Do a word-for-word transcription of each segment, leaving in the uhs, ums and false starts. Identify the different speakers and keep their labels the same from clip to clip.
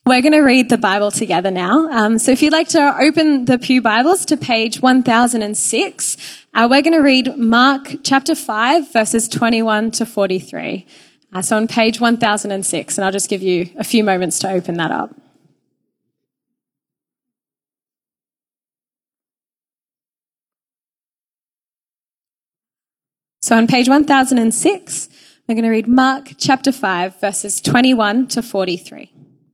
Speaker 1: We're going to read the Bible together now. Um, so if you'd like to open the Pew Bibles to page one thousand six, uh, we're going to read Mark chapter five, verses twenty-one to forty-three. Uh, so on page one thousand six, and I'll just give you a few moments to open that up. So on page one thousand six, we're going to read Mark chapter five, verses twenty-one to forty-three.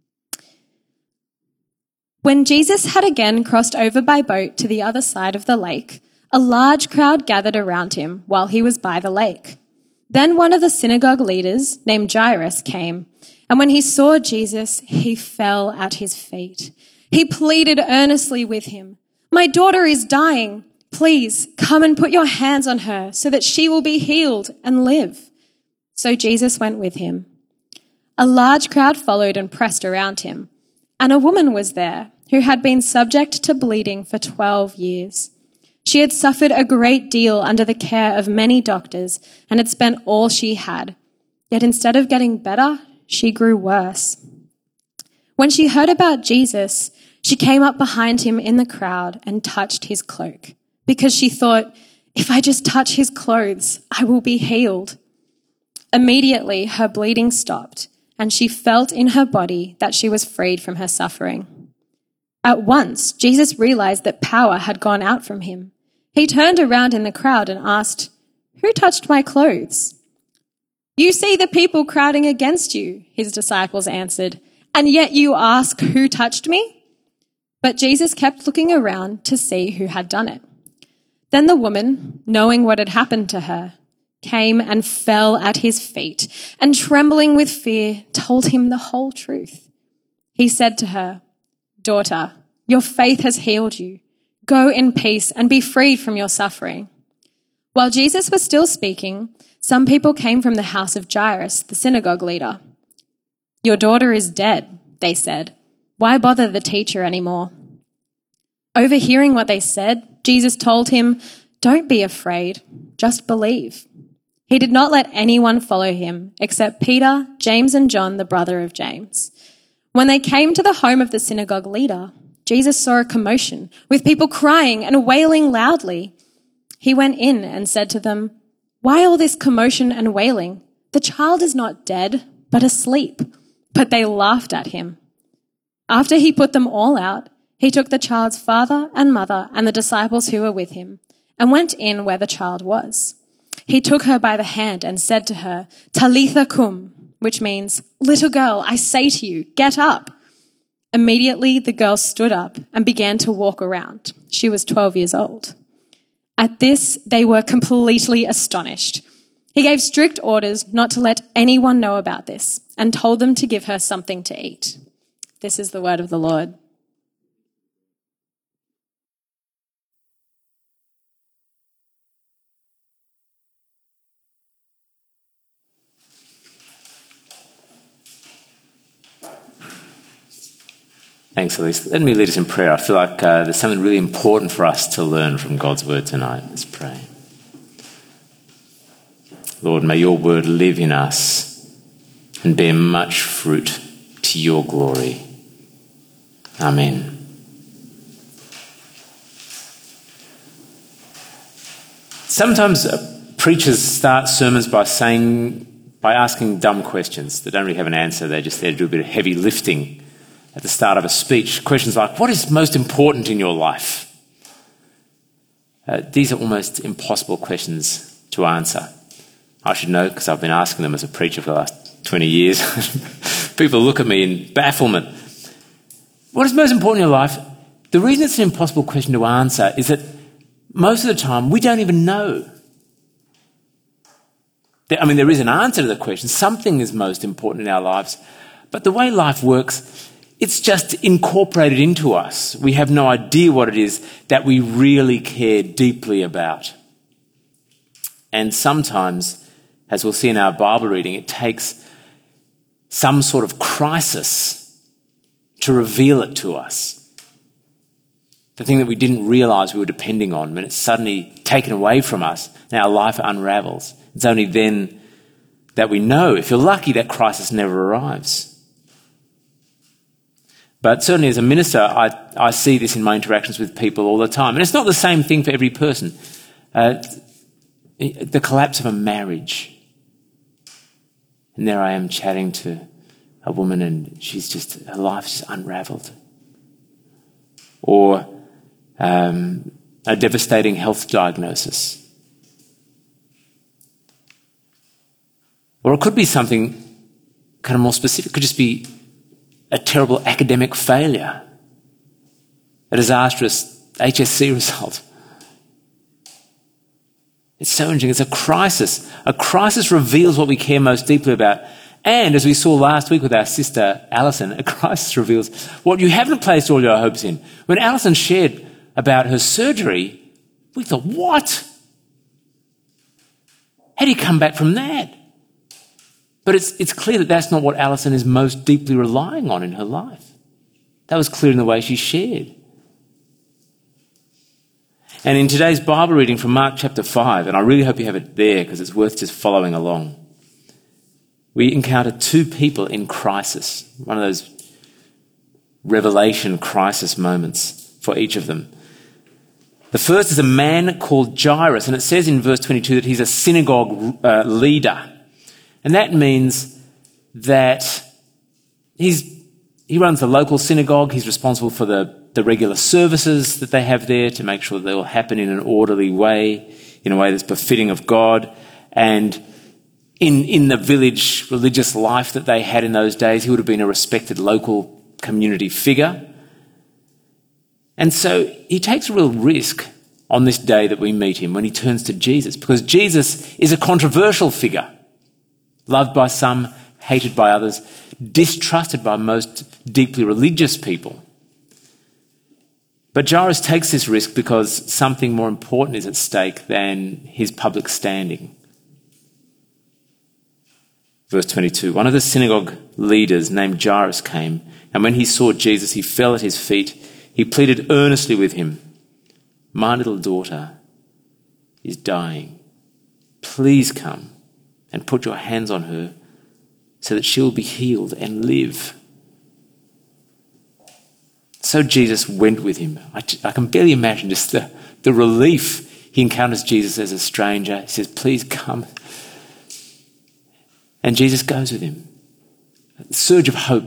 Speaker 1: When Jesus had again crossed over by boat to the other side of the lake, a large crowd gathered around him while he was by the lake. Then one of the synagogue leaders, named Jairus, came, and when he saw Jesus, he fell at his feet. He pleaded earnestly with him, "My daughter is dying. Please come and put your hands on her so that she will be healed and live." So Jesus went with him. A large crowd followed and pressed around him. And a woman was there who had been subject to bleeding for twelve years. She had suffered a great deal under the care of many doctors and had spent all she had. Yet instead of getting better, she grew worse. When she heard about Jesus, she came up behind him in the crowd and touched his cloak, because she thought, "If I just touch his clothes, I will be healed." Immediately, her bleeding stopped, and she felt in her body that she was freed from her suffering. At once, Jesus realized that power had gone out from him. He turned around in the crowd and asked, "Who touched my clothes?" "You see the people crowding against you," his disciples answered, "and yet you ask, 'Who touched me?'" But Jesus kept looking around to see who had done it. Then the woman, knowing what had happened to her, came and fell at his feet, and trembling with fear, told him the whole truth. He said to her, "Daughter, your faith has healed you. Go in peace and be freed from your suffering." While Jesus was still speaking, some people came from the house of Jairus, the synagogue leader. "Your daughter is dead," they said. "Why bother the teacher anymore?" Overhearing what they said, Jesus told him, "Don't be afraid, just believe." He did not let anyone follow him except Peter, James, and John, the brother of James. When they came to the home of the synagogue leader, Jesus saw a commotion with people crying and wailing loudly. He went in and said to them, "Why all this commotion and wailing? The child is not dead, but asleep." But they laughed at him. After he put them all out, he took the child's father and mother and the disciples who were with him and went in where the child was. He took her by the hand and said to her, "Talitha cum," which means, "Little girl, I say to you, get up." Immediately the girl stood up and began to walk around. She was twelve years old. At this, they were completely astonished. He gave strict orders not to let anyone know about this and told them to give her something to eat. This is the word of the Lord.
Speaker 2: Thanks, Elise. Let me lead us in prayer. I feel like uh, there's something really important for us to learn from God's word tonight. Let's pray. Lord, may your word live in us and bear much fruit to your glory. Amen. Sometimes uh, preachers start sermons by saying, by asking dumb questions that don't really have an answer. They're just there to do a bit of heavy lifting at the start of a speech. Questions like, what is most important in your life? Uh, these are almost impossible questions to answer. I should know because I've been asking them as a preacher for the last twenty years. People look at me in bafflement. What is most important in your life? The reason it's an impossible question to answer is that most of the time we don't even know. I mean, there is an answer to the question. Something is most important in our lives. But the way life works, it's just incorporated into us. We have no idea what it is that we really care deeply about. And sometimes, as we'll see in our Bible reading, it takes some sort of crisis to reveal it to us. The thing that we didn't realise we were depending on, when it's suddenly taken away from us and our life unravels. It's only then that we know, if you're lucky, that crisis never arrives. But certainly as a minister, I, I see this in my interactions with people all the time. And it's not the same thing for every person. Uh, the collapse of a marriage. And there I am chatting to a woman and she's just, her life's just unravelled. Or um, a devastating health diagnosis. Or it could be something kind of more specific. It could just be a terrible academic failure, a disastrous H S C result. It's so interesting. It's a crisis. A crisis reveals what we care most deeply about. And as we saw last week with our sister Alison, a crisis reveals what you haven't placed all your hopes in. When Alison shared about her surgery, we thought, what? How do you come back from that? But it's, it's clear that that's not what Alison is most deeply relying on in her life. That was clear in the way she shared. And in today's Bible reading from Mark chapter five, and I really hope you have it there because it's worth just following along, we encounter two people in crisis, one of those revelation crisis moments for each of them. The first is a man called Jairus, and it says in verse twenty-two that he's a synagogue uh, leader. And that means that he's, he runs the local synagogue. He's responsible for the, the regular services that they have there to make sure they will happen in an orderly way, in a way that's befitting of God. And in, in the village religious life that they had in those days, he would have been a respected local community figure. And so he takes a real risk on this day that we meet him when he turns to Jesus, because Jesus is a controversial figure. Loved by some, hated by others, distrusted by most deeply religious people. But Jairus takes this risk because something more important is at stake than his public standing. Verse twenty-two, one of the synagogue leaders named Jairus came, and when he saw Jesus, he fell at his feet. He pleaded earnestly with him, "My little daughter is dying. Please come and put your hands on her so that she'll be healed and live." So Jesus went with him. I, I can barely imagine just the, the relief. He encounters Jesus as a stranger. He says, "Please come." And Jesus goes with him. A surge of hope.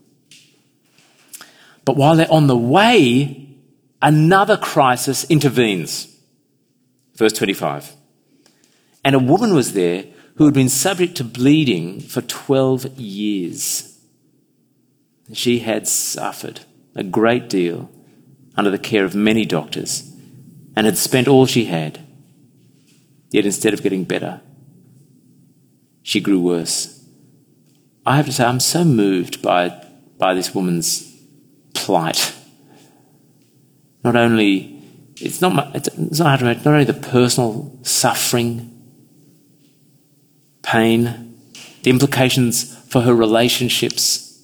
Speaker 2: But while they're on the way, another crisis intervenes. Verse twenty-five. And a woman was there who had been subject to bleeding for twelve years. She had suffered a great deal under the care of many doctors and had spent all she had. Yet instead of getting better, she grew worse. I have to say, I'm so moved by, by this woman's plight. Not only, it's not, it's not hard to imagine, not only the personal suffering, pain, the implications for her relationships,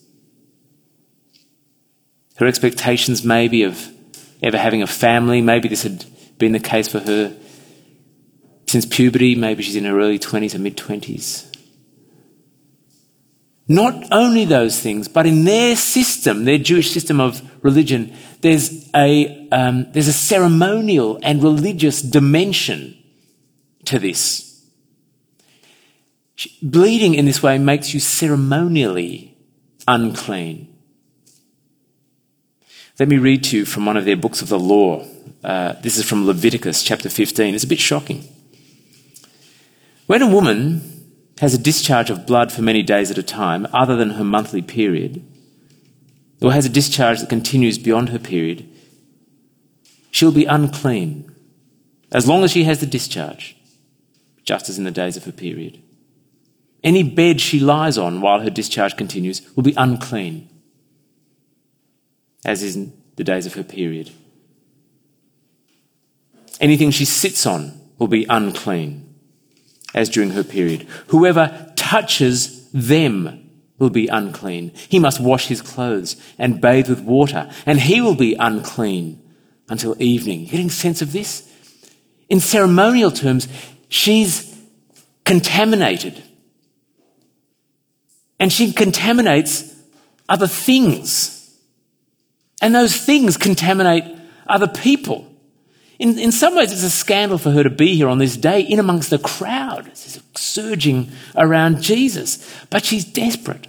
Speaker 2: her expectations maybe of ever having a family. Maybe this had been the case for her since puberty. Maybe she's in her early twenties or mid-twenties. Not only those things, but in their system, their Jewish system of religion, there's a, um, there's a ceremonial and religious dimension to this. Bleeding in this way makes you ceremonially unclean. Let me read to you from one of their books of the law. Uh, this is from Leviticus chapter fifteen. It's a bit shocking. When a woman has a discharge of blood for many days at a time, other than her monthly period, or has a discharge that continues beyond her period, she'll be unclean as long as she has the discharge, just as in the days of her period. Any bed she lies on while her discharge continues will be unclean, as is in the days of her period. Anything she sits on will be unclean, as during her period. Whoever touches them will be unclean. He must wash his clothes and bathe with water, and he will be unclean until evening. You getting a sense of this? In ceremonial terms, she's contaminated. And she contaminates other things. And those things contaminate other people. In, in some ways, it's a scandal for her to be here on this day in amongst the crowd. It's surging around Jesus. But she's desperate.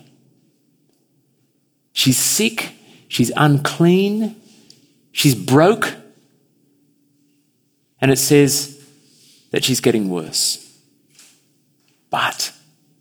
Speaker 2: She's sick. She's unclean. She's broke. And it says that she's getting worse. But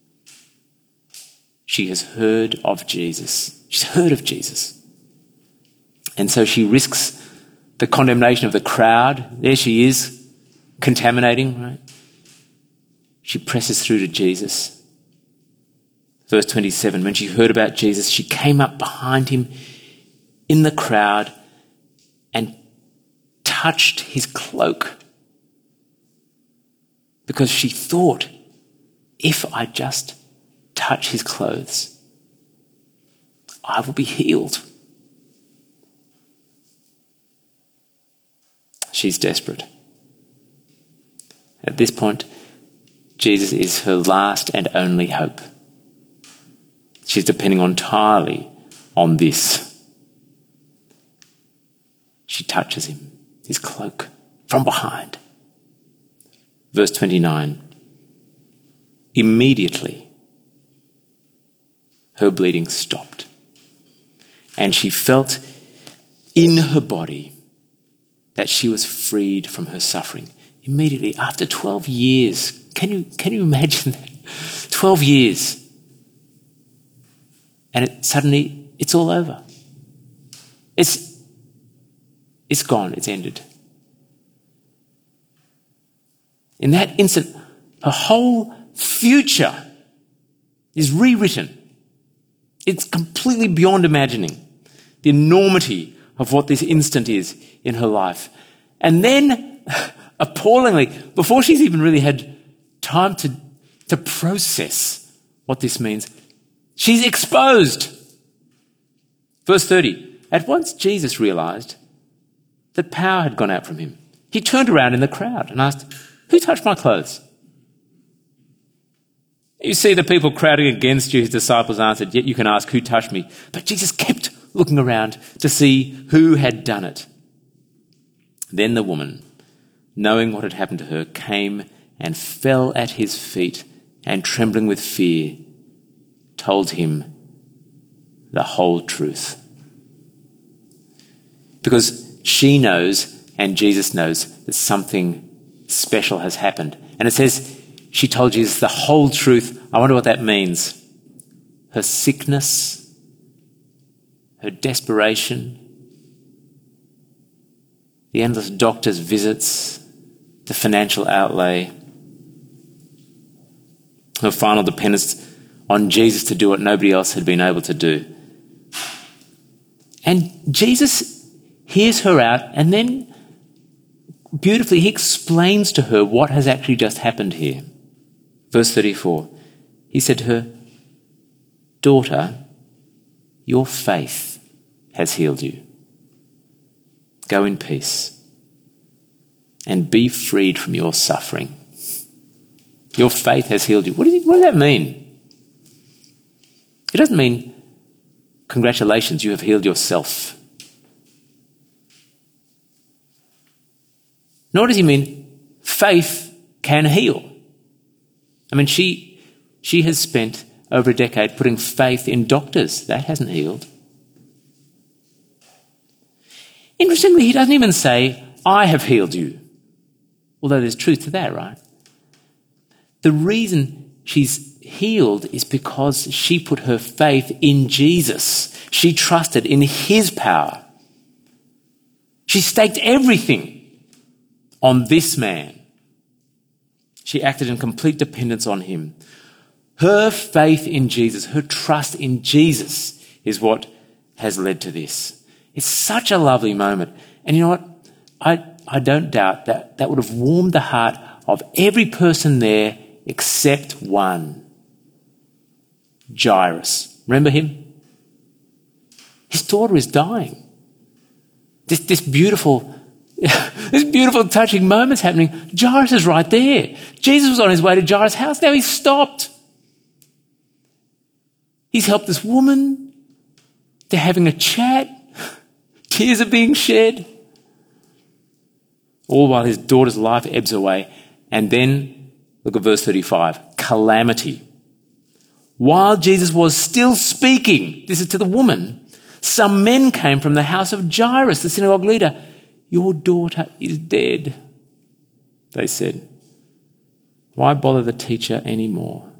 Speaker 2: she has heard of Jesus. She's heard of Jesus. And so she risks the condemnation of the crowd. There she is, contaminating, right? She presses through to Jesus. Verse twenty-seven, when she heard about Jesus, she came up behind him in the crowd and touched his cloak, because she thought, if I just touch his clothes, I will be healed. She's desperate. At this point, Jesus is her last and only hope. She's depending entirely on this. She touches him, his cloak, from behind. Verse twenty-nine. Immediately, her bleeding stopped, and she felt in her body that she was freed from her suffering. Immediately, after twelve years, can you, can you imagine that? twelve years. And it, suddenly, it's all over. It's, it's gone, it's ended. In that instant, her whole future is rewritten. It's completely beyond imagining the enormity of what this instant is in her life. And then, appallingly, before she's even really had time to, to process what this means, she's exposed. Verse thirty, at once Jesus realized that power had gone out from him. He turned around in the crowd and asked, who touched my clothes? You see the people crowding against you, his disciples answered, yet you can ask, who touched me? But Jesus kept looking around to see who had done it. Then the woman, knowing what had happened to her, came and fell at his feet, and trembling with fear, told him the whole truth. Because she knows, and Jesus knows, that something special has happened. And it says she told Jesus the whole truth. I wonder what that means. Her sickness, her desperation, the endless doctor's visits, the financial outlay, her final dependence on Jesus to do what nobody else had been able to do. And Jesus hears her out, and then beautifully he explains to her what has actually just happened here. Verse thirty-four, he said to her, daughter, your faith has healed you. Go in peace and be freed from your suffering. Your faith has healed you. What does, it, what does that mean? It doesn't mean, congratulations, you have healed yourself. Nor does he mean faith can heal. I mean, she, she has spent over a decade putting faith in doctors. That hasn't healed. Interestingly, he doesn't even say, I have healed you. Although there's truth to that, right? The reason she's healed is because she put her faith in Jesus. She trusted in his power. She staked everything on this man. She acted in complete dependence on him. Her faith in Jesus, her trust in Jesus is what has led to this. It's such a lovely moment. And you know what? I, I don't doubt that that would have warmed the heart of every person there except one. Jairus. Remember him? His daughter is dying. This, this beautiful, this beautiful touching moment's happening. Jairus is right there. Jesus was on his way to Jairus' house. Now he's stopped. He's helped this woman. They're having a chat. Tears are being shed. All while his daughter's life ebbs away. And then, look at verse thirty-five, calamity. While Jesus was still speaking, this is to the woman, some men came from the house of Jairus, the synagogue leader. Your daughter is dead, they said. Why bother the teacher anymore?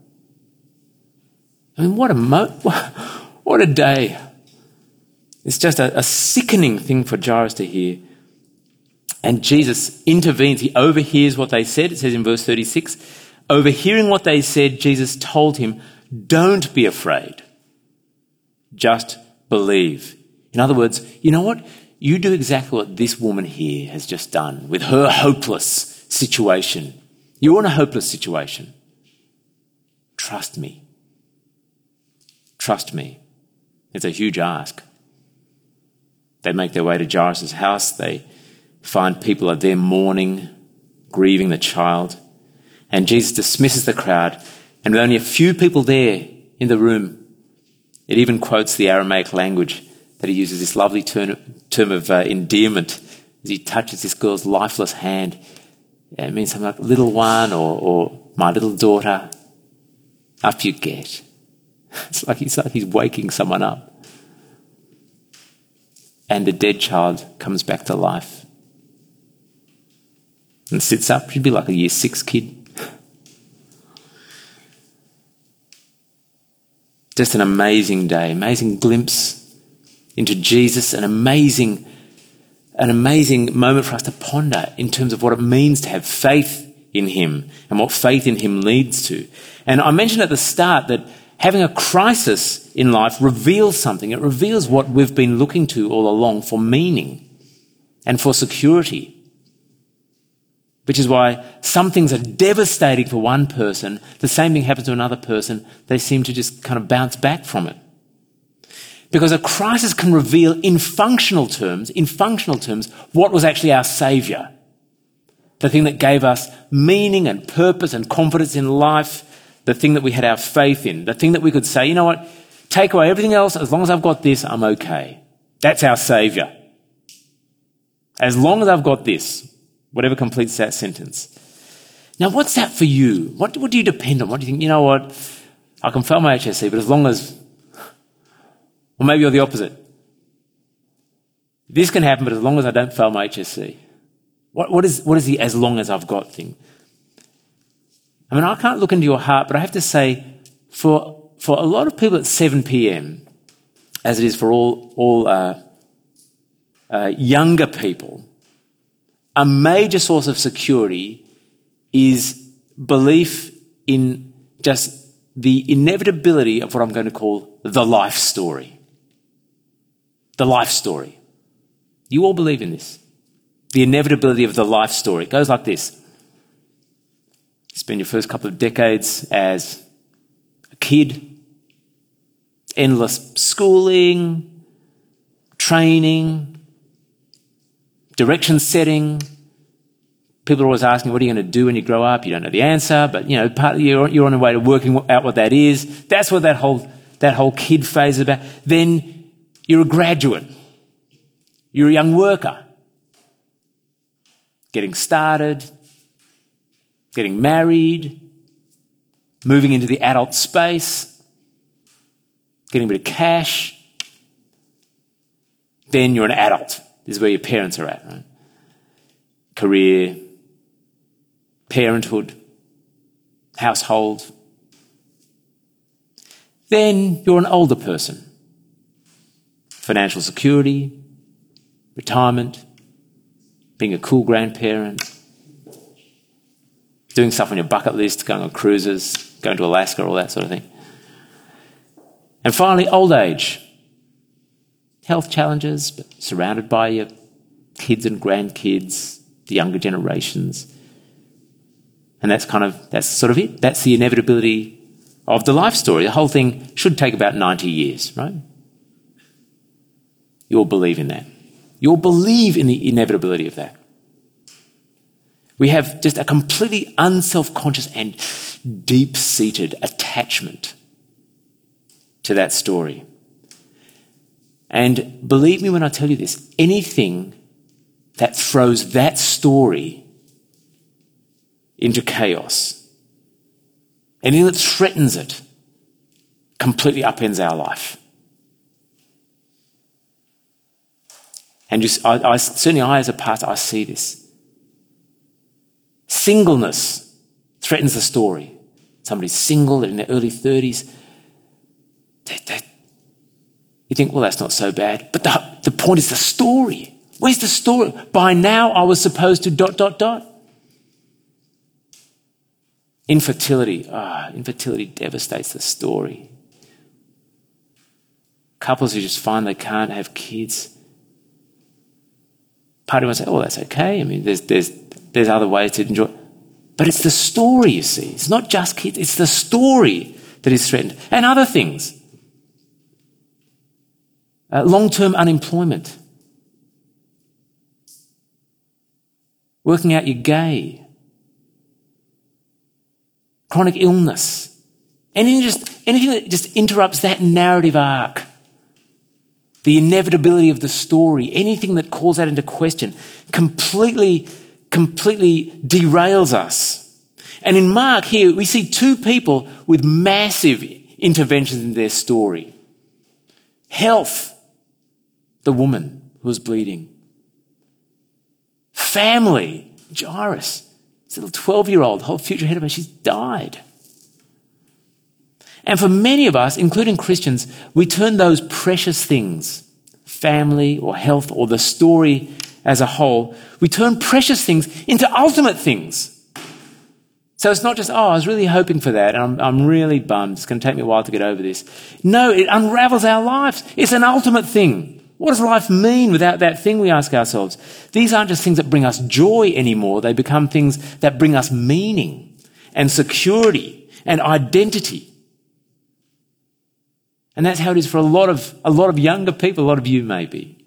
Speaker 2: I mean, what a mo- what a day. It's just a, a sickening thing for Jairus to hear. And Jesus intervenes. He overhears what they said. It says in verse thirty-six, overhearing what they said, Jesus told him, don't be afraid. Just believe. In other words, you know what? You do exactly what this woman here has just done with her hopeless situation. You're in a hopeless situation. Trust me. Trust me. It's a huge ask. They make their way to Jairus' house. They find people are there mourning, grieving the child. And Jesus dismisses the crowd. And with only a few people there in the room, it even quotes the Aramaic language that he uses, this lovely term, term of uh, endearment as he touches this girl's lifeless hand. Yeah, it means something like little one or, or my little daughter. Up you get. It's like, it's like he's waking someone up. And the dead child comes back to life and sits up. She'd be like a year six kid. Just an amazing day, amazing glimpse into Jesus, an amazing, an amazing moment for us to ponder in terms of what it means to have faith in him and what faith in him leads to. And I mentioned at the start that having a crisis in life reveals something. It reveals what we've been looking to all along for meaning and for security. Which is why some things are devastating for one person, the same thing happens to another person, they seem to just kind of bounce back from it. Because a crisis can reveal in functional terms, in functional terms, what was actually our saviour. The thing that gave us meaning and purpose and confidence in life, the thing that we had our faith in, the thing that we could say, you know what, take away everything else, as long as I've got this, I'm okay. That's our saviour. As long as I've got this. Whatever completes that sentence. Now, what's that for you? What, what do you depend on? What do you think? You know what? I can fail my H S C, but as long as... Or maybe you're the opposite. This can happen, but as long as I don't fail my H S C. What, what is what is the as long as I've got thing? I mean, I can't look into your heart, but I have to say, for for a lot of people at seven p.m, as it is for all, all uh, uh, younger people, a major source of security is belief in just the inevitability of what I'm going to call the life story. The life story. You all believe in this. The inevitability of the life story. It goes like this. You spend your first couple of decades as a kid, endless schooling, training, direction setting. People are always asking, what are you going to do when you grow up? You don't know the answer, but you know, part of you're, you're on the way to working out what that is. That's what that whole that whole kid phase is about. Then you're a graduate. You're a young worker. Getting started, getting married, moving into the adult space, getting a bit of cash. Then you're an adult. This is where your parents are at, right? Career, parenthood, household. Then you're an older person. Financial security, retirement, being a cool grandparent, doing stuff on your bucket list, going on cruises, going to Alaska, all that sort of thing. And finally, old age. Health challenges, but surrounded by your kids and grandkids, the younger generations. And that's kind of, that's sort of it. That's the inevitability of the life story. The whole thing should take about ninety years, right? You all believe in that. You all believe in the inevitability of that. We have just a completely unself-conscious and deep-seated attachment to that story. And believe me when I tell you this, anything that throws that story into chaos, anything that threatens it, completely upends our life. And just, I, I, certainly I as a pastor, I see this. Singleness threatens the story. Somebody's single in their early thirties. They, they, you think, well, that's not so bad. But the, the point is the story. Where's the story? By now I was supposed to dot, dot, dot. Infertility. Ah, oh, infertility devastates the story. Couples who just find they can't have kids. Part of them say, oh, that's okay. I mean, there's, there's, there's other ways to enjoy. But it's the story, you see. It's not just kids. It's the story that is threatened. And other things. Uh, long-term unemployment. Working out you're gay. Chronic illness. Anything, just, anything that just interrupts that narrative arc. The inevitability of the story, anything that calls that into question, completely, completely derails us. And in Mark here, we see two people with massive interventions in their story. Health, the woman who was bleeding. Family, Jairus, this little twelve-year-old, whole future ahead of her, she's died. And for many of us, including Christians, we turn those precious things, family or health or the story as a whole, we turn precious things into ultimate things. So it's not just, oh, I was really hoping for that and I'm, I'm really bummed. It's going to take me a while to get over this. No, it unravels our lives. It's an ultimate thing. What does life mean without that thing, we ask ourselves? These aren't just things that bring us joy anymore. They become things that bring us meaning and security and identity. And that's how it is for a lot of a lot of younger people, a lot of you maybe.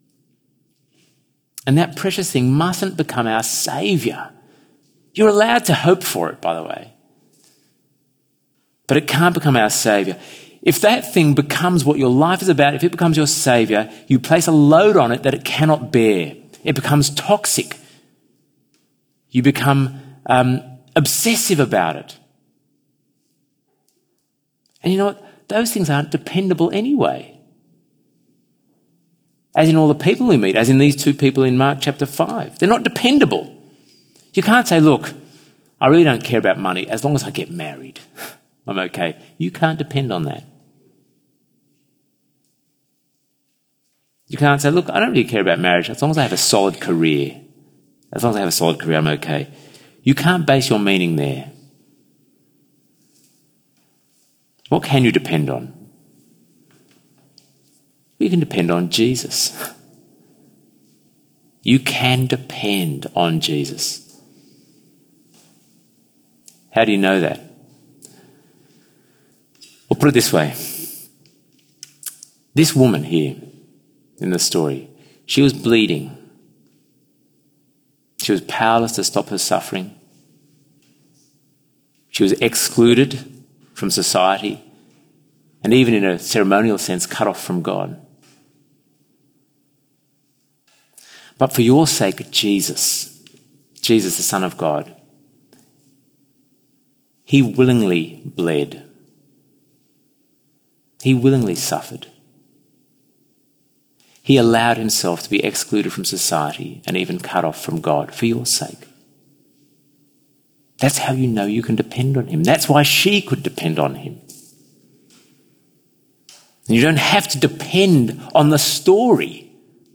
Speaker 2: And that precious thing mustn't become our saviour. You're allowed to hope for it, by the way. But it can't become our saviour. If that thing becomes what your life is about, if it becomes your saviour, you place a load on it that it cannot bear. It becomes toxic. You become um, obsessive about it. And you know what? Those things aren't dependable anyway. As in all the people we meet, as in these two people in Mark chapter five. They're not dependable. You can't say, look, I really don't care about money. As long as I get married, I'm okay. You can't depend on that. You can't say, look, I don't really care about marriage. As long as I have a solid career. As long as I have a solid career, I'm okay. You can't base your meaning there. What can you depend on? You can depend on Jesus. You can depend on Jesus. How do you know that? Well, put it this way. This woman here in the story, she was bleeding. She was powerless to stop her suffering. She was excluded from society, and even in a ceremonial sense, cut off from God. But for your sake, Jesus, Jesus, the Son of God, he willingly bled. He willingly suffered. He allowed himself to be excluded from society and even cut off from God for your sake. That's how you know you can depend on him. That's why she could depend on him. And you don't have to depend on the story.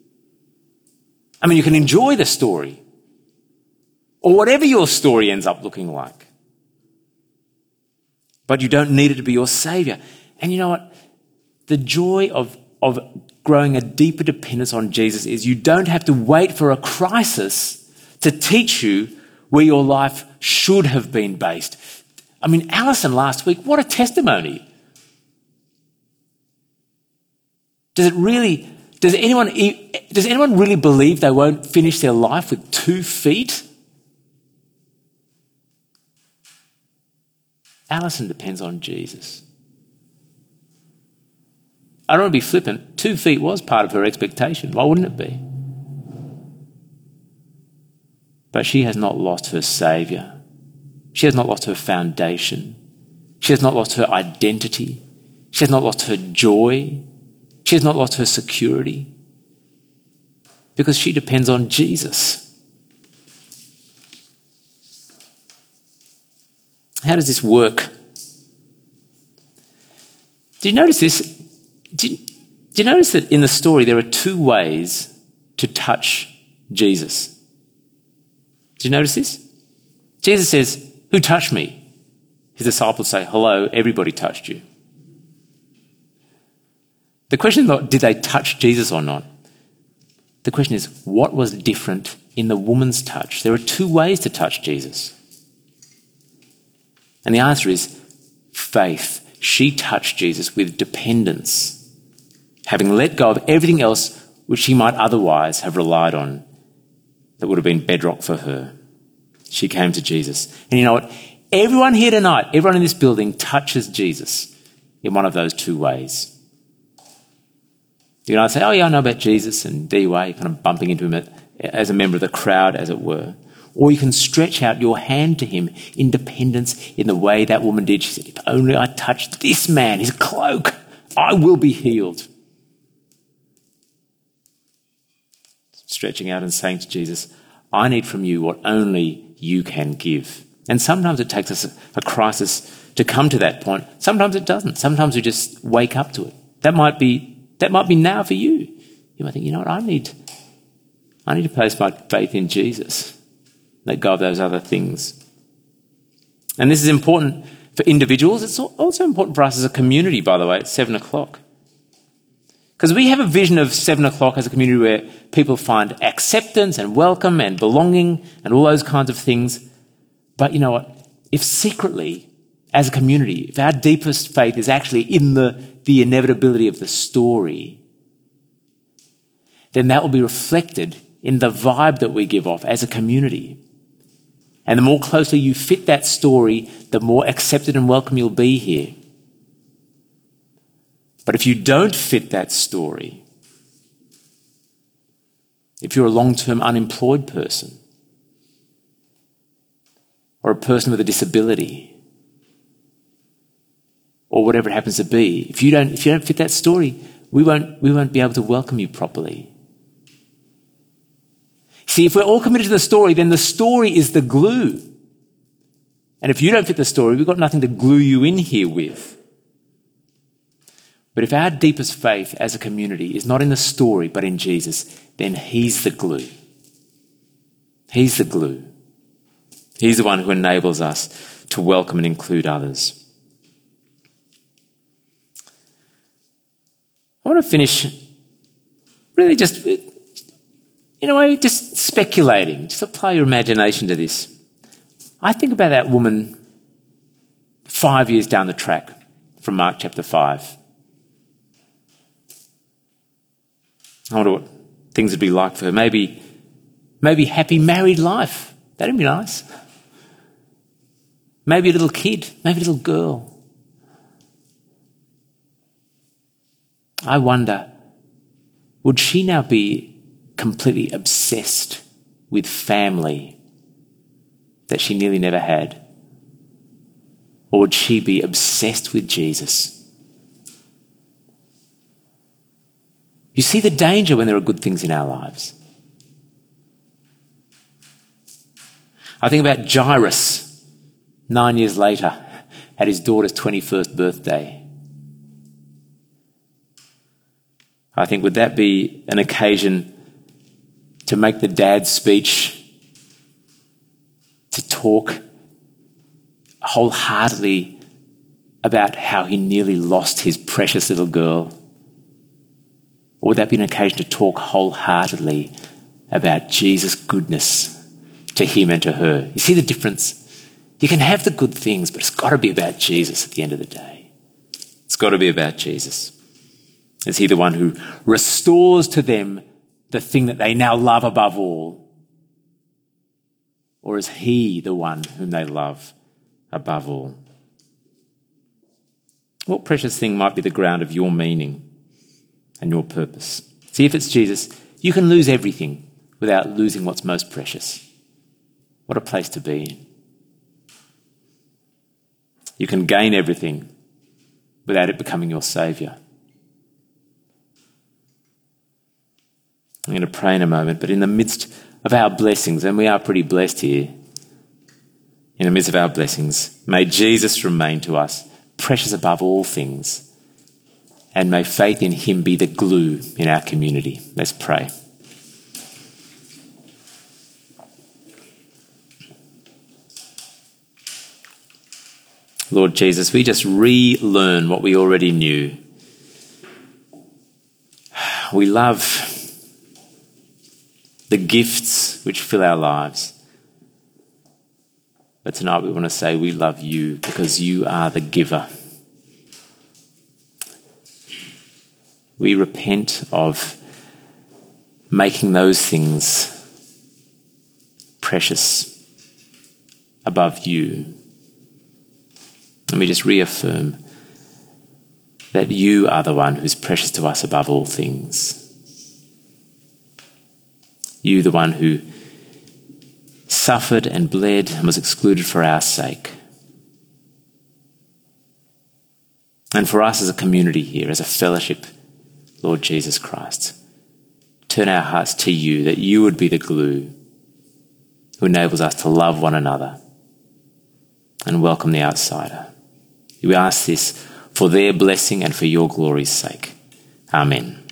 Speaker 2: I mean, you can enjoy the story, or whatever your story ends up looking like. But you don't need it to be your saviour. And you know what? The joy of, of growing a deeper dependence on Jesus is you don't have to wait for a crisis to teach you where your life should have been based. I mean, Alison last week, what a testimony. Does it really, does anyone, does anyone really believe they won't finish their life with two feet? Alison depends on Jesus. I don't want to be flippant, two feet was part of her expectation. Why wouldn't it be? But she has not lost her saviour. She has not lost her foundation. She has not lost her identity. She has not lost her joy. She has not lost her security. Because she depends on Jesus. How does this work? Do you notice this? Do you, do you notice that in the story there are two ways to touch Jesus? Do you notice this? Jesus says, "Who touched me?" His disciples say, "Hello, everybody touched you." The question is not, did they touch Jesus or not? The question is, what was different in the woman's touch? There are two ways to touch Jesus. And the answer is faith. She touched Jesus with dependence, having let go of everything else which she might otherwise have relied on that would have been bedrock for her. She came to Jesus. And you know what? Everyone here tonight, everyone in this building touches Jesus in one of those two ways. You can either say, "Oh yeah, I know about Jesus," and there you are, you're kind of bumping into him as a member of the crowd, as it were. Or you can stretch out your hand to him in dependence in the way that woman did. She said, "If only I touched this man, his cloak, I will be healed." Stretching out and saying to Jesus, "I need from you what only you can give." And sometimes it takes us a, a crisis to come to that point. Sometimes it doesn't. Sometimes we just wake up to it. That might be that might be now for you. You might think, you know what, I need I need to place my faith in Jesus. Let go of those other things. And this is important for individuals. It's also important for us as a community, by the way, at seven o'clock. Because we have a vision of seven o'clock as a community where people find acceptance and welcome and belonging and all those kinds of things. But you know what? If secretly, as a community, if our deepest faith is actually in the, the inevitability of the story, then that will be reflected in the vibe that we give off as a community. And the more closely you fit that story, the more accepted and welcome you'll be here. But if you don't fit that story, if you're a long-term unemployed person, or a person with a disability, or whatever it happens to be, if you don't, if you don't fit that story, we won't, we won't be able to welcome you properly. See, if we're all committed to the story, then the story is the glue. And if you don't fit the story, we've got nothing to glue you in here with. But if our deepest faith as a community is not in the story but in Jesus, then he's the glue. He's the glue. He's the one who enables us to welcome and include others. I want to finish really just, in a way, just speculating. Just apply your imagination to this. I think about that woman five years down the track from Mark chapter five. I wonder what things would be like for her. Maybe, maybe happy married life. That'd be nice. Maybe a little kid, maybe a little girl. I wonder, would she now be completely obsessed with family that she nearly never had? Or would she be obsessed with Jesus? You see the danger when there are good things in our lives. I think about Jairus, nine years later, at his daughter's twenty-first birthday. I think, would that be an occasion to make the dad's speech, to talk wholeheartedly about how he nearly lost his precious little girl? Or would that be an occasion to talk wholeheartedly about Jesus' goodness to him and to her? You see the difference? You can have the good things, but it's got to be about Jesus at the end of the day. It's got to be about Jesus. Is he the one who restores to them the thing that they now love above all? Or is he the one whom they love above all? What precious thing might be the ground of your meaning? and your purpose. See, if it's Jesus, you can lose everything without losing what's most precious. What a place to be in. You can gain everything without it becoming your saviour. I'm going to pray in a moment, but in the midst of our blessings, and we are pretty blessed here, in the midst of our blessings, may Jesus remain to us precious above all things, and may faith in him be the glue in our community. Let's pray. Lord Jesus, we just relearn what we already knew. We love the gifts which fill our lives. But tonight we want to say we love you because you are the giver. We repent of making those things precious above you. And we just reaffirm that you are the one who's precious to us above all things. You, the one who suffered and bled and was excluded for our sake. And for us as a community here, as a fellowship, Lord Jesus Christ, turn our hearts to you, that you would be the glue who enables us to love one another and welcome the outsider. We ask this for their blessing and for your glory's sake. Amen.